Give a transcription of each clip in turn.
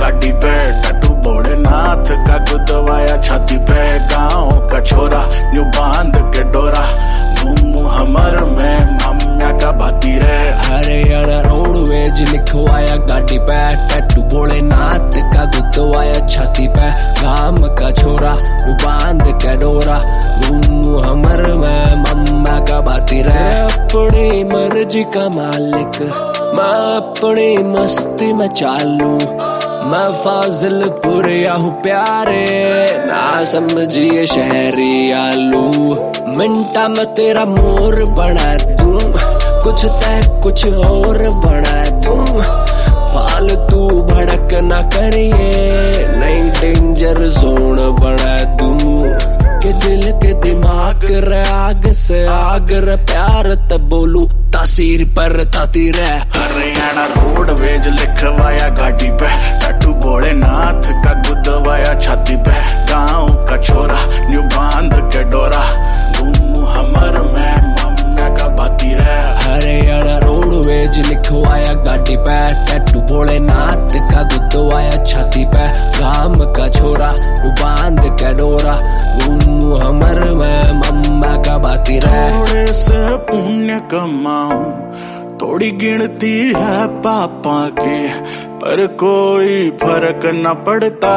गाड़ी पे, टैटू भोलेनाथ का गुदवाया छाती पे। गाँव का छोरा न्यू बांध के डोरा, घूमू हमर में माम्या का भाती रे। हरियाणा रोडवेज लिखवाया गाड़ी पे, टैटू भोलेनाथ का गुदवाया छाती पे। गाँव का छोरा न्यू बांध के डोरा, घूमू हमर में माम्या का भाती रे। अपनी मर्जी का मालिक मैं अपनी मस्ती में चालू, मैं फाजिलपुरिया हूँ प्यारे, ना समझिए शहरी आलू। मिंटा में तेरा मोर बना दूं, कुछ तय कुछ और बना दूं। फालतू भड़क ना करिए, नई डेंजर जोन बना दूं। के दिल के दिमाग रे आग से आग रे, प्यार तब बोलू तासीर पर ताती रे। हरियाणा रोडवेज लिखवाया गाड़ी पे, टैटू भोलेनाथ का गुदवाया छाती पे। गाँव का छोरा न्यू बांध के डोरा, घूमू हमर में माम्या का भाती रे। हरियाणा रोडवेज लिखवाया गाड़ी पे, टैटू भोलेनाथ का गुदवाया छाती पे। गाँव का छोरा न्यू बांध के डोरा, घूमू हमर में माम्या का भाती रे। थोड़े से पुण्य कमाऊं, थोड़ी गिनती है पापा की, पर कोई फर्क न पड़ता,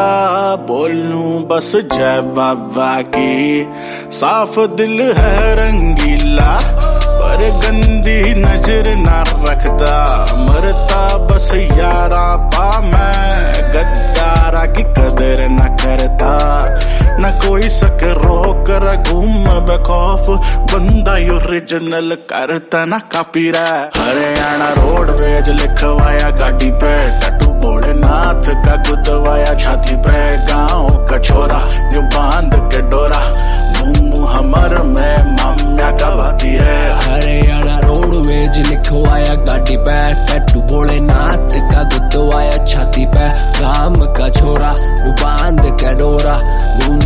बोलूं बस जय बाबा की। साफ दिल है रंगीला, पर गंदी नजर न रखता, मरता बस यारा पा मैं, गद्दारा की कदर न करता। न कोई सक रोक र घूम बेखौफ, बंदा ओरिजिनल करता ना कॉपी रे। हरियाणा रोडवेज लिखवाया गाड़ी पे, टैटू भोलेनाथ का गुदवाया छाती पे। गाँव का छोरा न्यू बांध के डोरा, घूमू हमर में माम्या का भाती रे। हरियाणा रोडवेज लिखवाया गाड़ी पे, टैटू भोलेनाथ का गुदवाया छाती पे। गाँव का छोरा न्यू बांध के डोरा,